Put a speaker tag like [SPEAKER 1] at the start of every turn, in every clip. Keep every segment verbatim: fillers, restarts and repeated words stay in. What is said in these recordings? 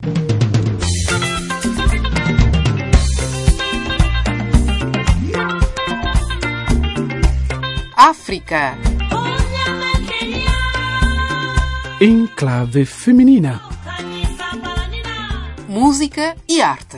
[SPEAKER 1] África.
[SPEAKER 2] Enclave feminina.
[SPEAKER 1] Música e arte.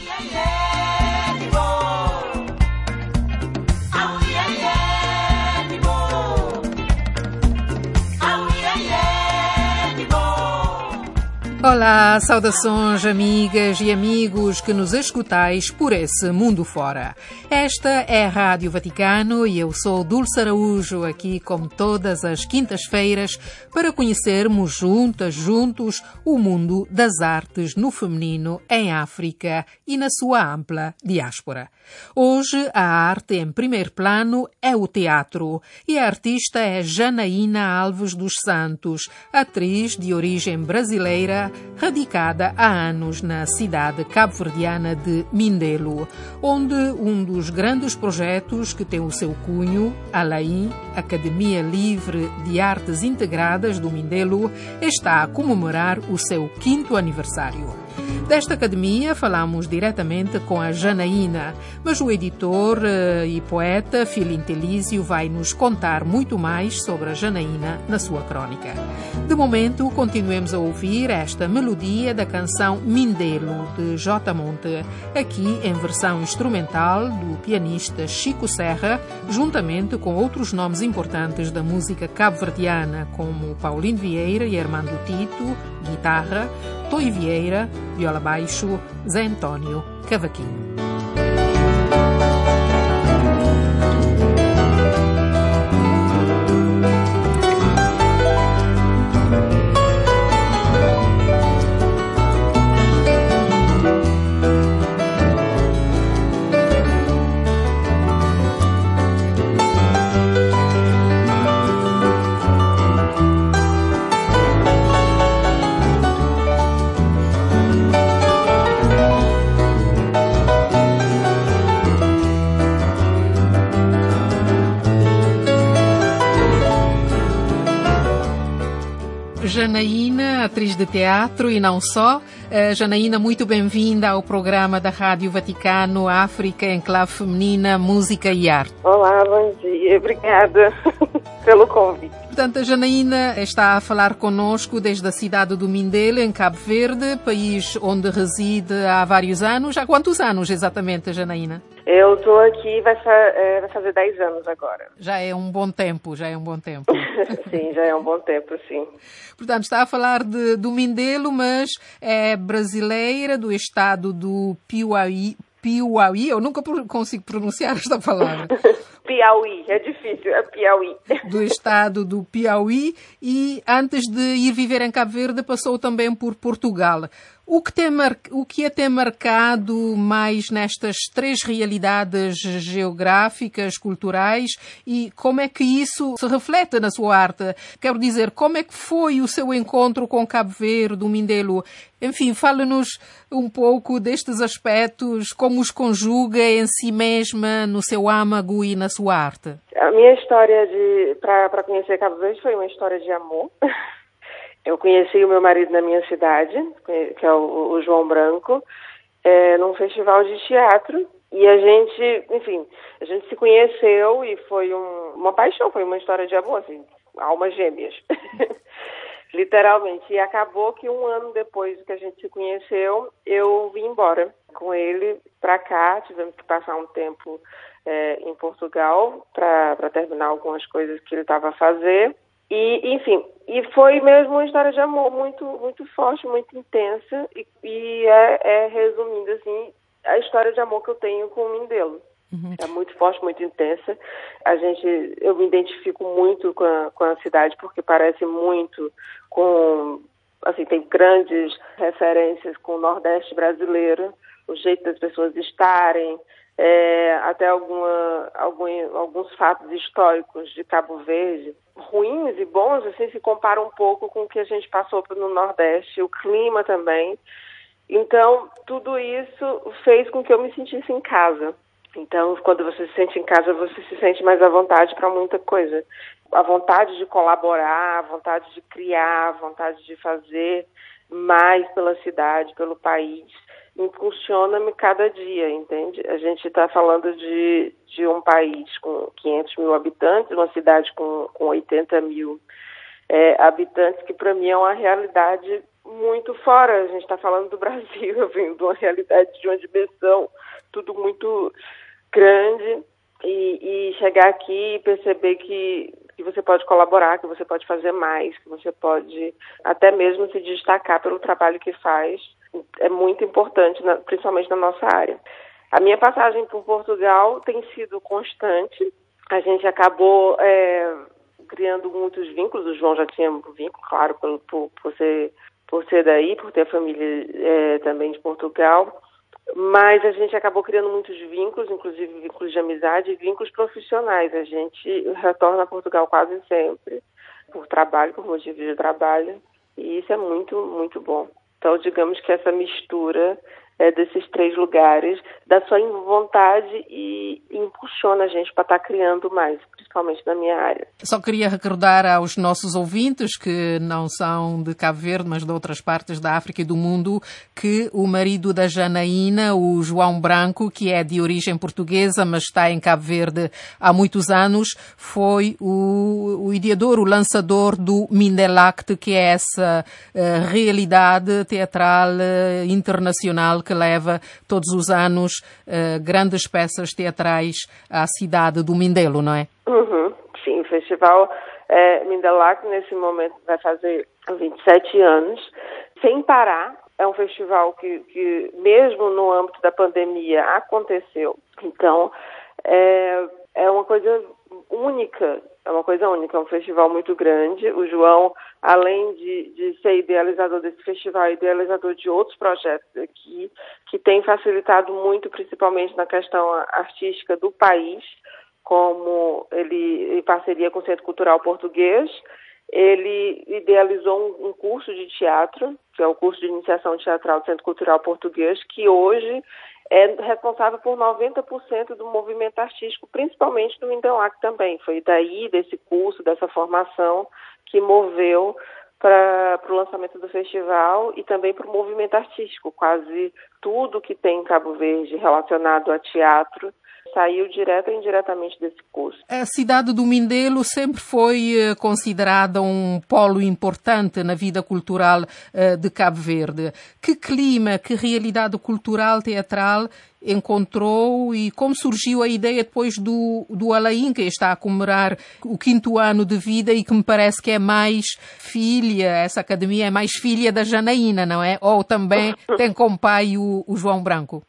[SPEAKER 1] Olá, saudações amigas e amigos que nos escutais por esse mundo fora. Esta é a Rádio Vaticano e eu sou Dulce Araújo, aqui como todas as quintas-feiras, para conhecermos juntas, juntos, o mundo das artes no feminino em África e na sua ampla diáspora. Hoje, a arte em primeiro plano é o teatro e a artista é Janaína Alves dos Santos, atriz de origem brasileira, radicada há anos na cidade cabo-verdiana de Mindelo, onde um dos grandes projetos que tem o seu cunho, a ALAI, Academia Livre de Artes Integradas do Mindelo, está a comemorar o seu quinto aniversário. Desta academia falamos diretamente com a Janaína, mas o editor e poeta Filinto Elísio vai nos contar muito mais sobre a Janaína na sua crónica. De momento, continuemos a ouvir esta melodia da canção Mindelo, de J. Monte, aqui em versão instrumental do pianista Chico Serra, juntamente com outros nomes importantes da música cabo-verdiana, como Paulinho Vieira e Armando Tito, guitarra, Toi Vieira, viola baixo, Zé António, cavaquinho. Janaína, atriz de teatro e não só. Uh, Janaína, muito bem-vinda ao programa da Rádio Vaticano África, Enclave Feminina, Música e Arte.
[SPEAKER 3] Olá, bom dia. Obrigada pelo convite.
[SPEAKER 1] Portanto, a Janaína está a falar connosco desde a cidade do Mindelo, em Cabo Verde, país onde reside há vários anos. Há quantos anos exatamente, Janaína?
[SPEAKER 3] Eu estou aqui, vai, fa- é, vai fazer dez anos agora.
[SPEAKER 1] Já é um bom tempo, já é um bom tempo.
[SPEAKER 3] Sim, já é um bom tempo, sim.
[SPEAKER 1] Portanto, está a falar de, do Mindelo, mas é brasileira, do estado do Piauí. Piauí, eu nunca consigo pronunciar esta palavra.
[SPEAKER 3] Piauí, é difícil, é Piauí.
[SPEAKER 1] Do estado do Piauí e antes de ir viver em Cabo Verde passou também por Portugal. O que, tem mar... o que é ter marcado mais nestas três realidades geográficas, culturais e como é que isso se reflete na sua arte? Quero dizer, como é que foi o seu encontro com Cabo Verde, o Mindelo? Enfim, fale-nos um pouco destes aspectos, como os conjuga em si mesma, no seu âmago e na sua arte.
[SPEAKER 3] A minha história de para conhecer Cabo Verde foi uma história de amor. Eu conheci o meu marido na minha cidade, que é o, o João Branco, é, num festival de teatro. E a gente, enfim, a gente se conheceu e foi um, uma paixão, foi uma história de amor, assim, almas gêmeas. Literalmente. E acabou que um ano depois que a gente se conheceu, eu vim embora com ele para cá. Tivemos que passar um tempo é, em Portugal para terminar algumas coisas que ele estava a fazer. E, enfim, e foi mesmo uma história de amor muito, muito forte, muito intensa. E, e é, é, resumindo assim, a história de amor que eu tenho com o Mindelo. Uhum. É muito forte, muito intensa. A gente, eu me identifico muito com a, com a cidade porque parece muito com, assim, tem grandes referências com o Nordeste brasileiro, o jeito das pessoas estarem, é, até alguma, algum, alguns fatos históricos de Cabo Verde, ruins e bons, assim, se comparam um pouco com o que a gente passou no Nordeste, o clima também. Então, tudo isso fez com que eu me sentisse em casa. Então, quando você se sente em casa, você se sente mais à vontade para muita coisa. A vontade de colaborar, a vontade de criar, a vontade de fazer. mais pela cidade, pelo país, impulsiona-me cada dia, entende? A gente está falando de, de um país com quinhentos mil habitantes, uma cidade com, com oitenta mil é, habitantes, que para mim é uma realidade muito fora. A gente está falando do Brasil, eu venho de uma realidade de uma dimensão, tudo muito grande, e, e chegar aqui e perceber que, que você pode colaborar, que você pode fazer mais, que você pode até mesmo se destacar pelo trabalho que faz, é muito importante, na, principalmente na nossa área. A minha passagem por Portugal tem sido constante. A gente acabou é, criando muitos vínculos. O João já tinha um vínculo, claro, por, por, por, ser, por ser daí, por ter família é, também de Portugal. Mas a gente acabou criando muitos vínculos, inclusive vínculos de amizade e vínculos profissionais. A gente retorna a Portugal quase sempre, por trabalho, por motivo de trabalho. E isso é muito, muito bom. Então, digamos que essa mistura é, desses três lugares dá só vontade e impulsiona a gente para estar criando mais, principalmente na minha área.
[SPEAKER 1] Só queria recordar aos nossos ouvintes, que não são de Cabo Verde, mas de outras partes da África e do mundo, que o marido da Janaína, o João Branco, que é de origem portuguesa, mas está em Cabo Verde há muitos anos, foi o, o ideador, o lançador do Mindelact, que é essa uh, realidade teatral uh, internacional que leva todos os anos uh, grandes peças teatrais à cidade do Mindelo, não é?
[SPEAKER 3] Uhum. Sim, o festival é, Mindelact nesse momento vai fazer vinte e sete anos, sem parar. É um festival que, que mesmo no âmbito da pandemia aconteceu. Então, é, é uma coisa única, é uma coisa única, é um festival muito grande. O João, além de, de ser idealizador desse festival, é idealizador de outros projetos aqui, que tem facilitado muito, principalmente na questão artística do país, como ele, em parceria com o Centro Cultural Português, ele idealizou um, um curso de teatro, que é o curso de iniciação teatral do Centro Cultural Português, que hoje é responsável por noventa por cento do movimento artístico, principalmente do Mindelact também. Foi daí, desse curso, dessa formação, que moveu para o lançamento do festival e também para o movimento artístico. Quase tudo que tem em Cabo Verde relacionado a teatro saiu direto ou indiretamente desse curso.
[SPEAKER 1] A cidade do Mindelo sempre foi considerada um polo importante na vida cultural de Cabo Verde. Que clima, que realidade cultural, teatral encontrou e como surgiu a ideia depois do, do Alain, que está a comemorar o quinto ano de vida e que me parece que é mais filha, essa academia é mais filha da Janaína, não é? Ou também tem como pai o, o João Branco?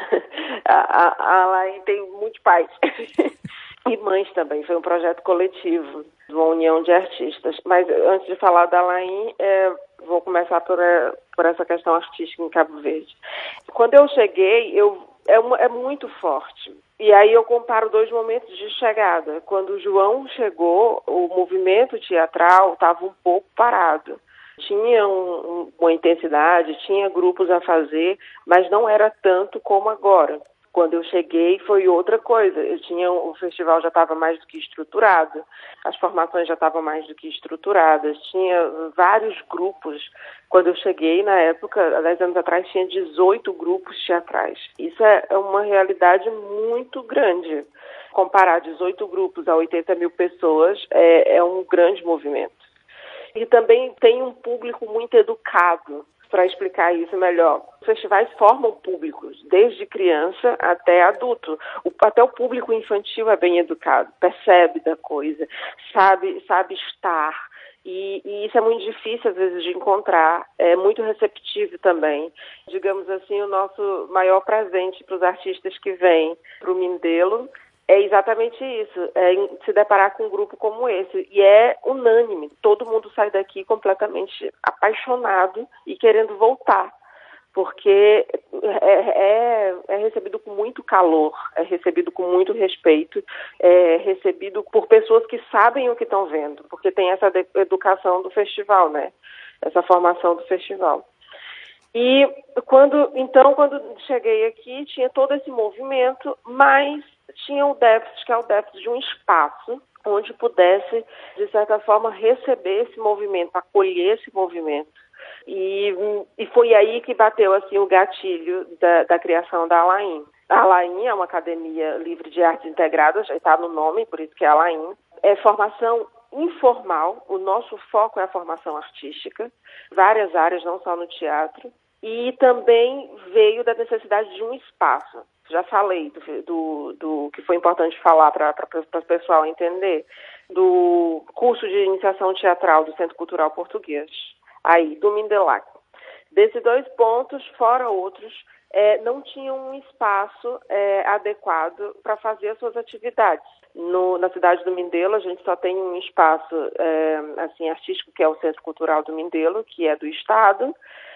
[SPEAKER 3] A, a Alain tem muitos pais e mães também. Foi um projeto coletivo, uma união de artistas. Mas antes de falar da Alain, é, vou começar por, é, por essa questão artística em Cabo Verde. Quando eu cheguei, eu, é, uma, é muito forte. E aí eu comparo dois momentos de chegada. Quando o João chegou, o movimento teatral estava um pouco parado. Tinha um, uma intensidade, tinha grupos a fazer, mas não era tanto como agora. Quando eu cheguei foi outra coisa. Eu tinha, o festival já estava mais do que estruturado, as formações já estavam mais do que estruturadas, tinha vários grupos. Quando eu cheguei, na época, há dez anos atrás, tinha dezoito grupos teatrais. Isso é uma realidade muito grande. Comparar dezoito grupos a oitenta mil pessoas é, é um grande movimento. E também tem um público muito educado. Para explicar isso melhor, os festivais formam públicos, desde criança até adulto. O, até o público infantil é bem educado, percebe da coisa, sabe, sabe estar. E, e isso é muito difícil, às vezes, de encontrar. É muito receptivo também. Digamos assim, o nosso maior presente para os artistas que vêm para o Mindelo é exatamente isso, é se deparar com um grupo como esse. E é unânime, todo mundo sai daqui completamente apaixonado e querendo voltar, porque é, é, é recebido com muito calor, é recebido com muito respeito, é recebido por pessoas que sabem o que estão vendo, porque tem essa educação do festival, né? Essa formação do festival. E quando, então, quando cheguei aqui, tinha todo esse movimento, mas tinha o déficit, que é o déficit de um espaço onde pudesse, de certa forma, receber esse movimento, acolher esse movimento. E, e foi aí que bateu assim, o gatilho da, da criação da Alain. A Alain é uma academia livre de artes integradas, já está no nome, por isso que é Alain. É formação informal, o nosso foco é a formação artística, várias áreas, não só no teatro. E também veio da necessidade de um espaço. Já falei do, do, do que foi importante falar para o pessoal entender, do curso de iniciação teatral do Centro Cultural Português, aí, do Mindelac. Desses dois pontos, fora outros, é, não tinham um espaço é, adequado para fazer as suas atividades. No, na cidade do Mindelo, a gente só tem um espaço é, assim, artístico, que é o Centro Cultural do Mindelo, que é do Estado,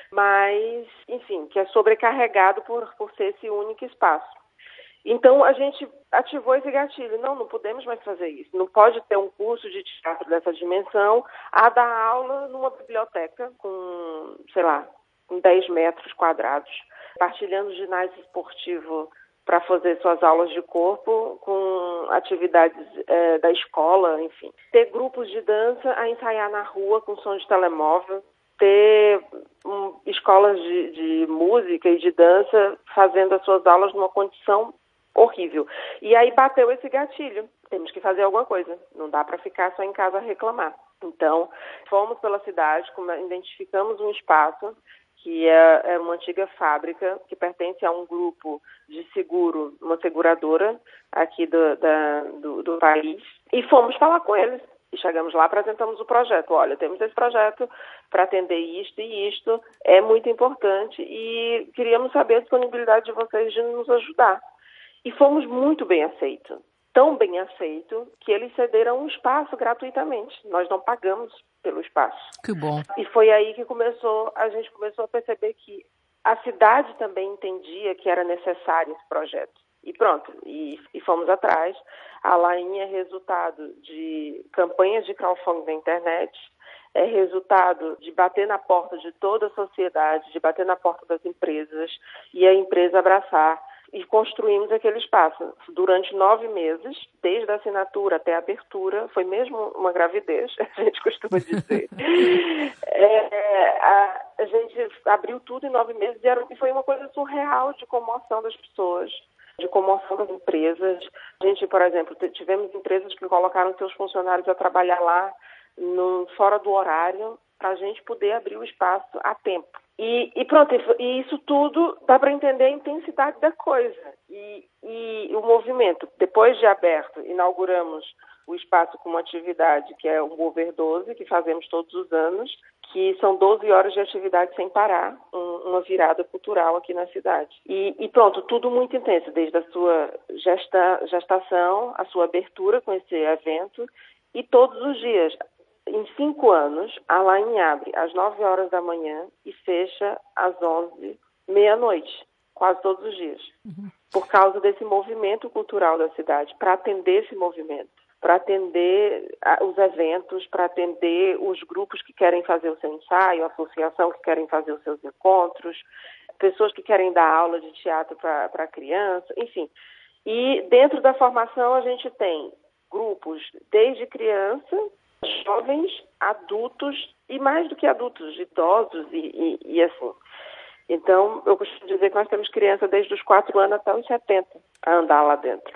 [SPEAKER 3] mas, enfim, que é sobrecarregado por, por ser esse único espaço. Então, a gente ativou esse gatilho. Não, não podemos mais fazer isso. Não pode ter um curso de teatro dessa dimensão a dar aula numa biblioteca com, sei lá, com dez metros quadrados, partilhando ginásio esportivo para fazer suas aulas de corpo com atividades é, da escola, enfim. Ter grupos de dança a ensaiar na rua com som de telemóvel, ter um, escolas de, de música e de dança fazendo as suas aulas numa condição horrível. E aí bateu esse gatilho. Temos que fazer alguma coisa. Não dá para ficar só em casa a reclamar. Então, fomos pela cidade, identificamos um espaço que é, é uma antiga fábrica que pertence a um grupo de seguro, uma seguradora aqui do, da, do, do país, e fomos falar com eles. E chegamos lá, apresentamos o projeto. Olha, temos esse projeto para atender isto e isto, é muito importante e queríamos saber a disponibilidade de vocês de nos ajudar. E fomos muito bem aceitos. Tão bem aceito que eles cederam um espaço gratuitamente. Nós não pagamos pelo espaço.
[SPEAKER 1] Que bom.
[SPEAKER 3] E foi aí que começou, a gente começou a perceber que a cidade também entendia que era necessário esse projeto. E pronto, e, e fomos atrás. A Alain é resultado de campanhas de crowdfunding na internet, é resultado de bater na porta de toda a sociedade, de bater na porta das empresas e a empresa abraçar. E construímos aquele espaço durante nove meses, desde a assinatura até a abertura, foi mesmo uma gravidez, a gente costuma dizer. é, a, a gente abriu tudo em nove meses e, era, e foi uma coisa surreal de comoção das pessoas, de comoção das empresas. A gente, por exemplo, tivemos empresas que colocaram seus funcionários a trabalhar lá no, fora do horário para a gente poder abrir o espaço a tempo. E, e pronto, e isso tudo dá para entender a intensidade da coisa. E, e o movimento, depois de aberto, inauguramos o espaço com uma atividade que é um Over doze, que fazemos todos os anos, que são doze horas de atividade sem parar, um, uma virada cultural aqui na cidade. E, e pronto, tudo muito intenso, desde a sua gesta, gestação, a sua abertura com esse evento, e todos os dias. Em cinco anos, a Alain abre às nove horas da manhã e fecha às onze, meia-noite, quase todos os dias. Uhum. Por causa desse movimento cultural da cidade, para atender esse movimento, para atender os eventos, para atender os grupos que querem fazer o seu ensaio, a associação que querem fazer os seus encontros, pessoas que querem dar aula de teatro para criança, enfim. E dentro da formação a gente tem grupos desde criança, jovens, adultos e mais do que adultos, idosos e, e, e assim. Então, eu costumo dizer que nós temos criança desde os quatro anos até os setenta a andar lá dentro.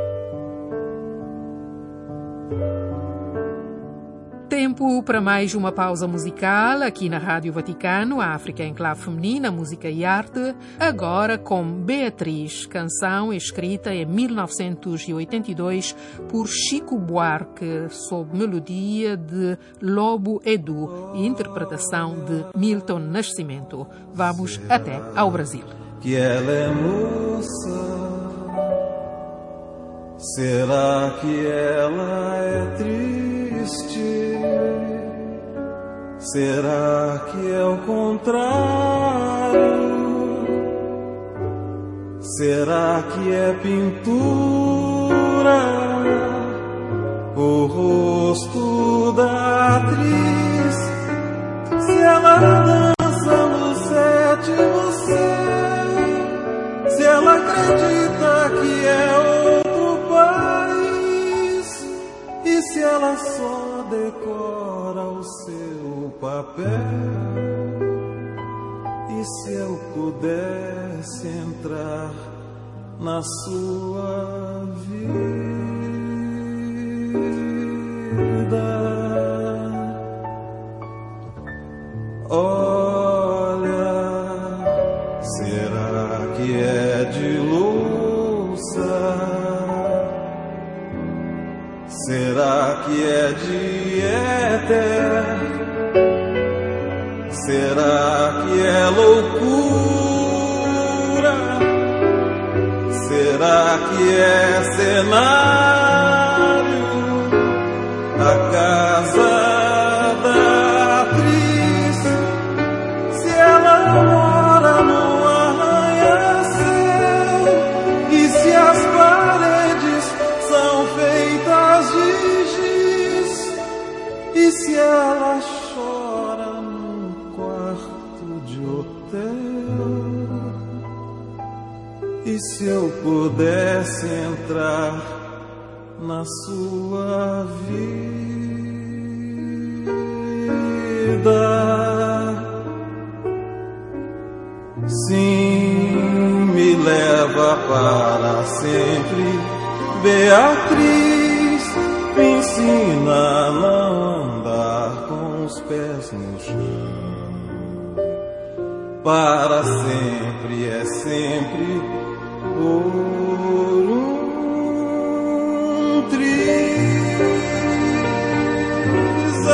[SPEAKER 1] Tempo para mais uma pausa musical aqui na Rádio Vaticano, a África em Clave Feminina, Música e Arte, agora com Beatriz, canção escrita em mil novecentos e oitenta e dois por Chico Buarque, sob melodia de Lobo Edu e interpretação de Milton Nascimento. Vamos até ao Brasil.
[SPEAKER 2] Que ela é moça, será que ela é triste? Será que é o contrário? Será que é pintura? O rosto da atriz? Se ela dança no sétimo céu, se ela acredita que é outro país, e se ela só decora o seu papel. se eu pudesse entrar na sua vida, olha, será que é de louça? Será que é de éter? Será que é loucura? Será que é cenário? A casa da atriz, se ela mora no arranha-céu, e se as paredes são feitas de giz, e se ela chora num quarto de hotel, e se eu pudesse entrar na sua vida, sim, me leva para sempre, Beatriz, me ensina a não andar com os pés no chão. Para sempre é sempre por um triz.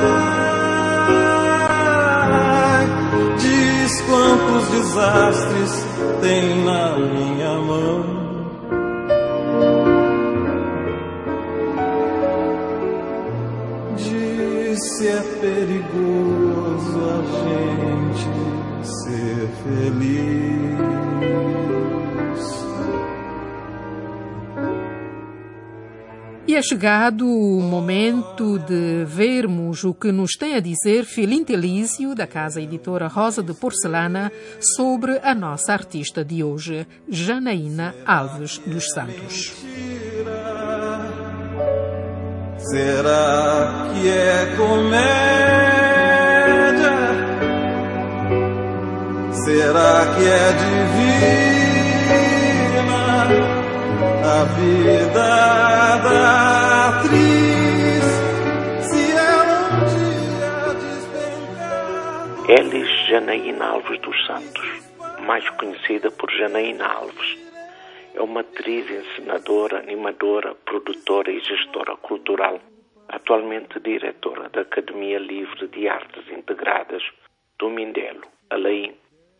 [SPEAKER 2] Ai, diz quantos desastres tem na minha mão. Se é perigoso a gente ser feliz.
[SPEAKER 1] E é chegado o momento de vermos o que nos tem a dizer Filinto Elísio, da casa editora Rosa de Porcelana, sobre a nossa artista de hoje, Janaína Alves dos Santos.
[SPEAKER 2] Será que é comédia? Será que é divina a vida da atriz? Se ela um dia despencar...
[SPEAKER 4] Elis Janaína Alves dos Santos, mais conhecida por Janaína Alves, é uma atriz, encenadora, animadora, produtora e gestora cultural, atualmente diretora da Academia Livre de Artes Integradas do Mindelo, Alain.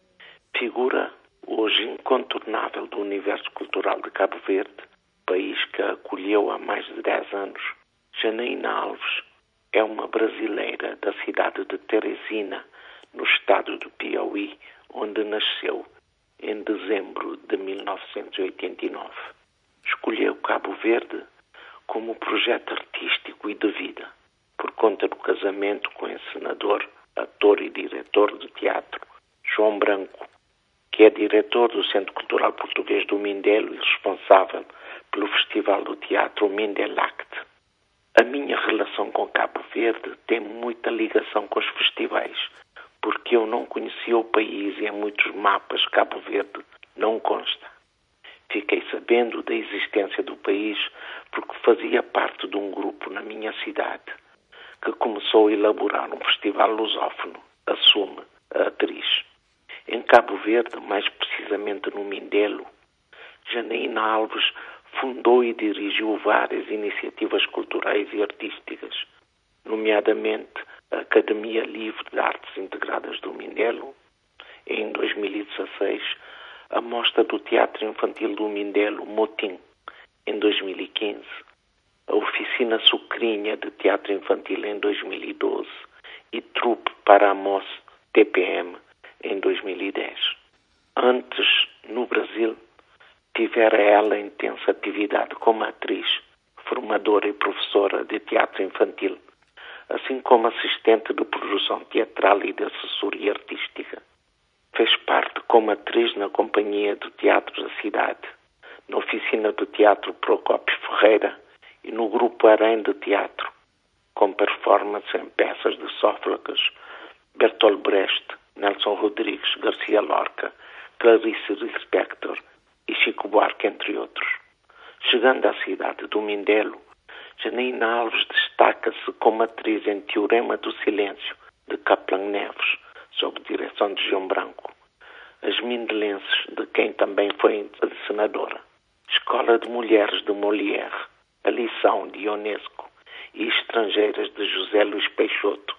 [SPEAKER 4] Figura hoje incontornável do universo cultural de Cabo Verde, país que a acolheu há mais de dez anos. Janaína Alves é uma brasileira da cidade de Teresina, no estado do Piauí, onde nasceu em dezembro de mil novecentos e oitenta e nove. Escolheu Cabo Verde como projeto artístico e de vida, por conta do casamento com o encenador, ator e diretor de teatro João Branco, que é diretor do Centro Cultural Português do Mindelo e responsável pelo Festival do Teatro Mindelact. A minha relação com Cabo Verde tem muita ligação com os festivais, porque eu não conhecia o país e em muitos mapas Cabo Verde não consta. Fiquei sabendo da existência do país porque fazia parte de um grupo na minha cidade que começou a elaborar um festival lusófono, Assume, a atriz. Em Cabo Verde, mais precisamente no Mindelo, Janaína Alves fundou e dirigiu várias iniciativas culturais e artísticas, nomeadamente a Academia Livre de Artes Integradas do Mindelo, e em dois mil e dezasseis a Mostra do Teatro Infantil do Mindelo, Motim, em dois mil e quinze, a Oficina Sucrinha de Teatro Infantil em dois mil e doze e Trupe para a Moça, T P M, em dois mil e dez. Antes, no Brasil, tivera ela intensa atividade como atriz, formadora e professora de teatro infantil, assim como assistente de produção teatral e de assessoria artística. Fez parte como atriz na Companhia de Teatro da Cidade, na Oficina de Teatro Procópio Ferreira e no Grupo Harém de Teatro, com performance em peças de Sófocles, Bertolt Brecht, Nelson Rodrigues, Garcia Lorca, Clarice Lispector e Chico Buarque, entre outros. Chegando à cidade do Mindelo, Janaína Alves destaca-se como atriz em Teorema do Silêncio, de Kaplan Neves, sob direção de João Branco. As Mindelenses, de quem também foi encenadora. Escola de Mulheres, de Molière. A Lição, de Ionesco. E Estrangeiras, de José Luís Peixoto.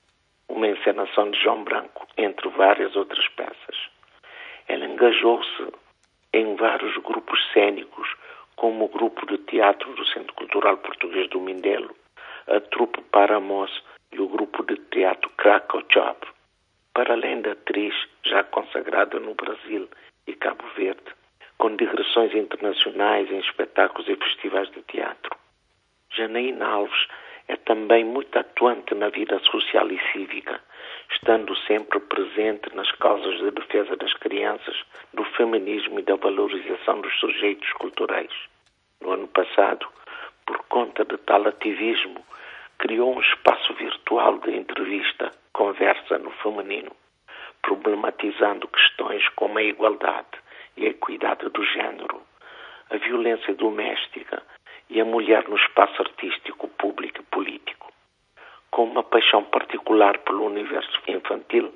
[SPEAKER 4] Uma encenação de João Branco, entre várias outras peças. Ela engajou-se em vários grupos cênicos, como o Grupo de Teatro do Centro Cultural Português do Mindelo, a Trupe Paramos e o Grupo de Teatro Krakow Job. Para além da atriz, já consagrada no Brasil e Cabo Verde, com digressões internacionais em espetáculos e festivais de teatro. Janaína Alves é também muito atuante na vida social e cívica, estando sempre presente nas causas de defesa das crianças, do feminismo e da valorização dos sujeitos culturais. No ano passado, por conta de tal ativismo, criou um espaço virtual de entrevista, conversa no feminino, problematizando questões como a igualdade e a equidade do género, a violência doméstica e a mulher no espaço artístico, público e político. Com uma paixão particular pelo universo infantil,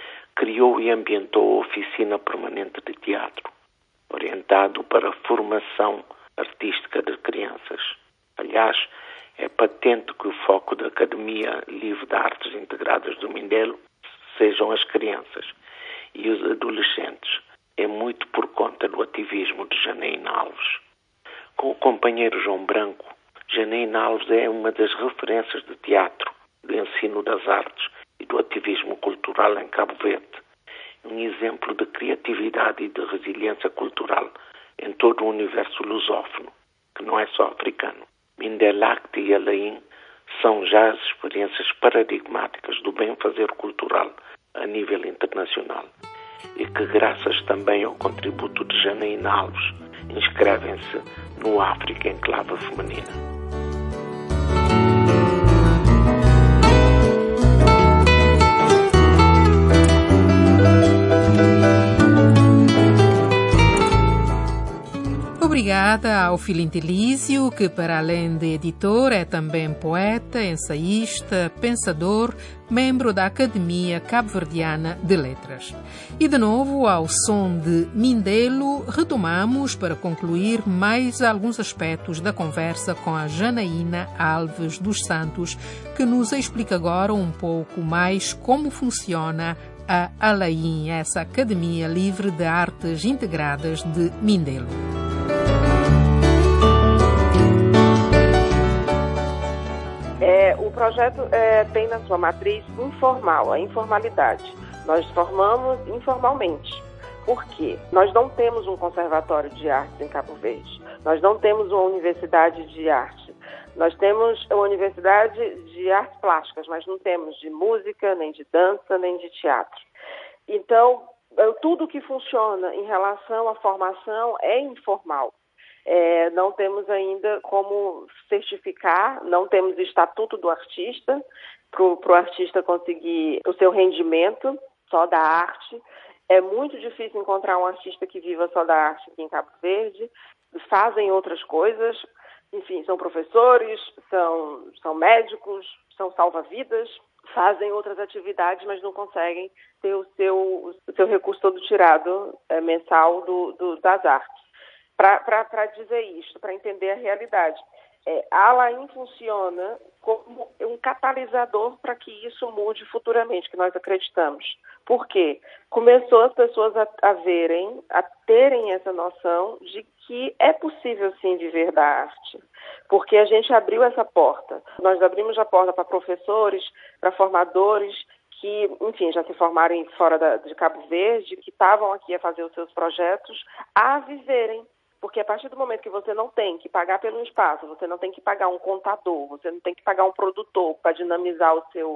[SPEAKER 4] criou e ambientou a oficina permanente de teatro, orientado para a formação artística de crianças. Aliás, é patente que o foco da Academia Livre de Artes Integradas do Mindelo sejam as crianças e os adolescentes, é muito por conta do ativismo de Janaína Alves. Com o companheiro João Branco, Janaína Alves é uma das referências de teatro, do ensino das artes e do ativismo cultural em Cabo Verde. Um exemplo de criatividade e de resiliência cultural em todo o universo lusófono, que não é só africano. Mindelacte e Alain são já as experiências paradigmáticas do bem-fazer cultural a nível internacional e que, graças também ao contributo de Janaína Alves, inscrevem-se no África Enclave Feminina.
[SPEAKER 1] Obrigada ao Filintilísio, que para além de editor é também poeta, ensaísta, pensador, membro da Academia Cabo-Verdiana de Letras. E de novo, ao som de Mindelo, retomamos para concluir mais alguns aspectos da conversa com a Janaína Alves dos Santos, que nos explica agora um pouco mais como funciona a Alain, essa Academia Livre de Artes Integradas de Mindelo.
[SPEAKER 3] É, o projeto é, tem na sua matriz informal, a informalidade. Nós formamos informalmente. Por quê? Nós não temos um conservatório de artes em Cabo Verde. Nós não temos uma universidade de arte. Nós temos uma universidade de artes plásticas, mas não temos de música, nem de dança, nem de teatro. Então, tudo que funciona em relação à formação é informal. É, não temos ainda como certificar, não temos estatuto do artista, para o artista conseguir o seu rendimento só da arte. É muito difícil encontrar um artista que viva só da arte aqui em Cabo Verde. Fazem outras coisas, enfim, são professores, são, são médicos, são salva-vidas, fazem outras atividades, mas não conseguem ter o seu, o seu recurso todo tirado é, mensal do, do, das artes. Para dizer isto, para entender a realidade. É, a Alain funciona como um catalisador para que isso mude futuramente, que nós acreditamos. Por quê? Começou as pessoas a, a verem, a terem essa noção de que é possível sim viver da arte. Porque a gente abriu essa porta. Nós abrimos a porta para professores, para formadores, que, enfim, já se formaram fora da, de Cabo Verde, que estavam aqui a fazer os seus projetos, a viverem. Porque a partir do momento que você não tem que pagar pelo espaço, você não tem que pagar um contador, você não tem que pagar um produtor para dinamizar o seu,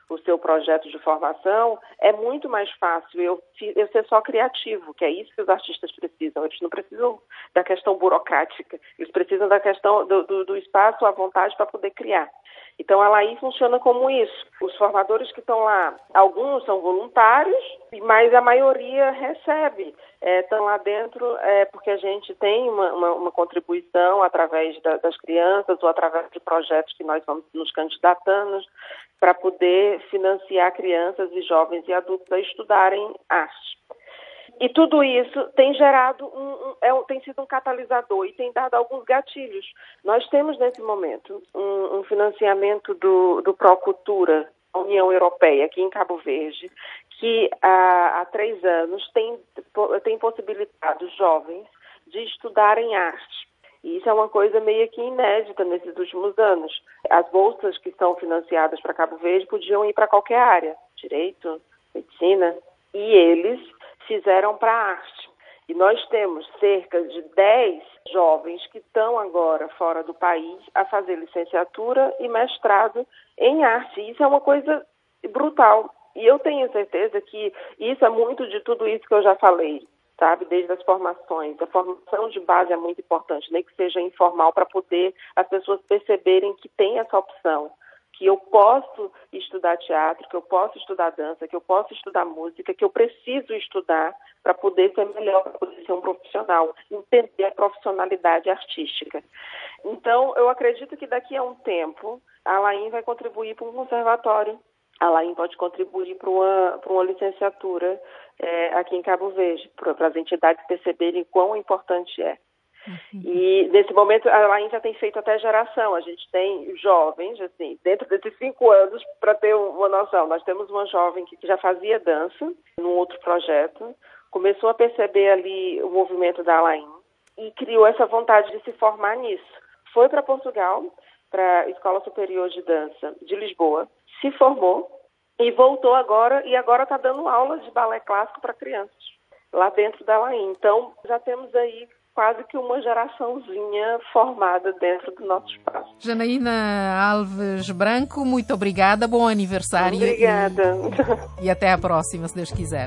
[SPEAKER 3] o seu projeto de formação, é muito mais fácil eu, eu ser só criativo, que é isso que os artistas precisam. Eles não precisam da questão burocrática, eles precisam da questão do, do, do espaço à vontade para poder criar. Então, a Laim funciona como isso. Os formadores que estão lá, alguns são voluntários, mas a maioria recebe. Estão é, lá dentro é, porque a gente tem uma, uma, uma contribuição através da, das crianças ou através de projetos que nós vamos nos candidatando para poder financiar crianças e jovens e adultos a estudarem arte. E tudo isso tem gerado, um, um, é, tem sido um catalisador e tem dado alguns gatilhos. Nós temos, nesse momento, um, um financiamento do, do Procultura, da União Europeia, aqui em Cabo Verde, que há, há três anos tem, tem possibilitado jovens de estudarem arte. E isso é uma coisa meio que inédita nesses últimos anos. As bolsas que são financiadas para Cabo Verde podiam ir para qualquer área, direito, medicina, e eles fizeram para a arte. E nós temos cerca de dez jovens que estão agora fora do país a fazer licenciatura e mestrado em arte. E isso é uma coisa brutal. E eu tenho certeza que isso é muito de tudo isso que eu já falei, sabe? Desde as formações. A formação de base é muito importante, nem que seja informal, para poder as pessoas perceberem que tem essa opção. Que eu posso estudar teatro, que eu posso estudar dança, que eu posso estudar música, que eu preciso estudar para poder ser melhor, para poder ser um profissional, entender a profissionalidade artística. Então, eu acredito que daqui a um tempo, a Laim vai contribuir para um conservatório, a Laim pode contribuir para uma, para uma licenciatura é, aqui em Cabo Verde, para as entidades perceberem quão importante é. Uhum. E nesse momento a Laim já tem feito até geração. A gente tem jovens, assim, dentro desses cinco anos, para ter uma noção, nós temos uma jovem que já fazia dança num outro projeto, começou a perceber ali o movimento da Laim e criou essa vontade de se formar nisso. Foi para Portugal, para a Escola Superior de Dança de Lisboa, se formou e voltou agora, e agora está dando aula de balé clássico para crianças, lá dentro da Laim. Então, já temos aí quase que uma geraçãozinha formada dentro do nosso espaço.
[SPEAKER 1] Janaína Alves Branco, muito obrigada, bom aniversário.
[SPEAKER 3] Obrigada.
[SPEAKER 1] E, e até a próxima, se Deus quiser.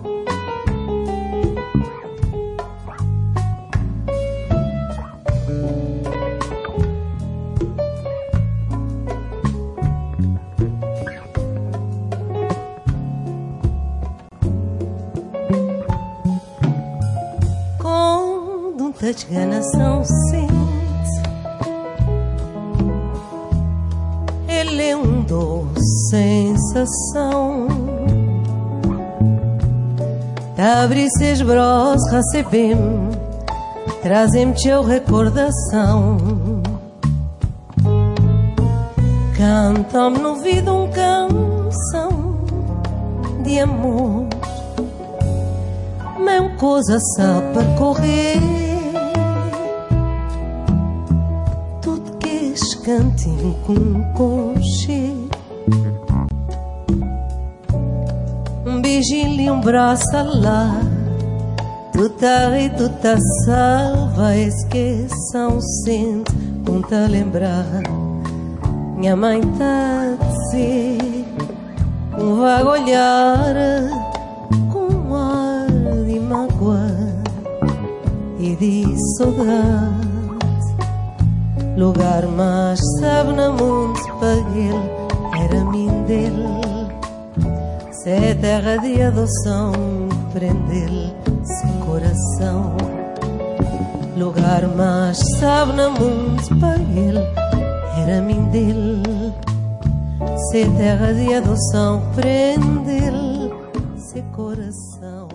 [SPEAKER 5] De enganação sente, ele é um doce sensação. Abre-se as bros, recebem-me, trazem-me teu recordação. Canta-me no ouvido uma canção de amor, mesmo coisa só para correr. Cantinho com conchego, um beijinho e um braço lá, tu tá e tu tá salva, esqueçam sente, com tá lembrar. Minha mãe tá a dizer, um vago olhar, com um ar de mágoa e de saudade. Lugar mais sabe na mundo para ele, era mim dele. Se é terra de adoção, prende-lhe seu coração. Lugar mais sabe na mundo para ele, era mim dele. Se é terra de adoção, prende-lhe seu coração.